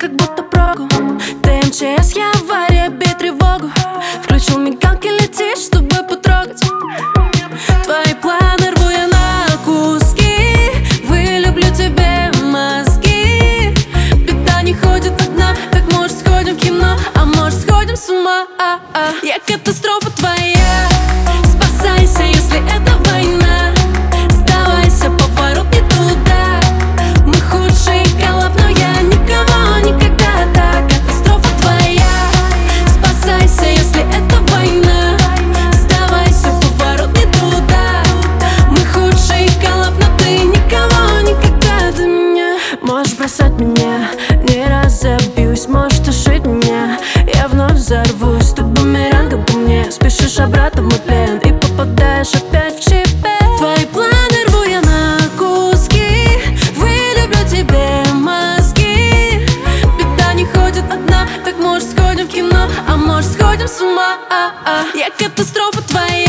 как будто прогу. Ты МЧС, я авария, бей тревогу. Включил мигалки, летишь, чтобы потрогать. Твои планы рву я на куски. Вылюблю тебе мозги. Беда не ходит одна, так может сходим в кино, а может сходим с ума. Я катастрофа твоя. Спасайся, если это война. Сдавайся, поворот не туда. Мы худший коллаб, но я никого никогда так. Катастрофа твоя. Спасайся, если это война. Сдавайся, поворот не туда. Мы худший коллаб, но ты никого никогда до меня. Можешь бросать меня, не разобьюсь. Можешь тушить меня, я вновь взорвусь. Ты бумерангом ко мне спешишь обратно в мой плен и попадаешь опять в щепет. Твои планы рву я на куски. Вылюблю тебе мозги. Беда не ходит одна, так может сходим в кино, а может сходим с ума. Я катастрофа твоя.